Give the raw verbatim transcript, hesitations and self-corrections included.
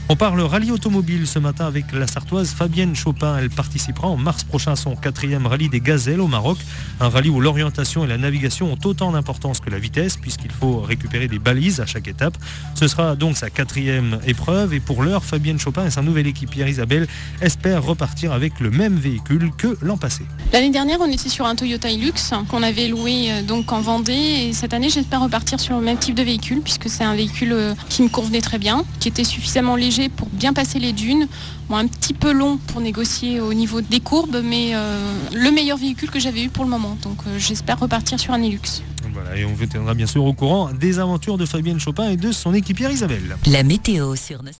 On parle rallye automobile ce matin avec la Sartoise Fabienne Chopin. Elle participera en mars prochain à son quatrième rallye des Gazelles au Maroc. Un rallye où l'orientation et la navigation ont autant d'importance que la vitesse puisqu'il faut récupérer des balises à chaque étape. Ce sera donc sa quatrième épreuve et pour l'heure, Fabienne Chopin et sa nouvelle équipière Isabelle espèrent repartir avec le même véhicule que l'an passé. L'année dernière, on était sur un Toyota Hilux qu'on avait loué donc en Vendée et cette année, j'espère repartir sur le même type de véhicule puisque c'est un véhicule qui me convenait très bien, qui était suffisamment léger pour bien passer les dunes, bon, un petit peu long pour négocier au niveau des courbes, mais euh, le meilleur véhicule que j'avais eu pour le moment. Donc euh, j'espère repartir sur un Hilux. Voilà, et on vous tiendra bien sûr au courant des aventures de Fabienne Chopin et de son équipière Isabelle. La météo sur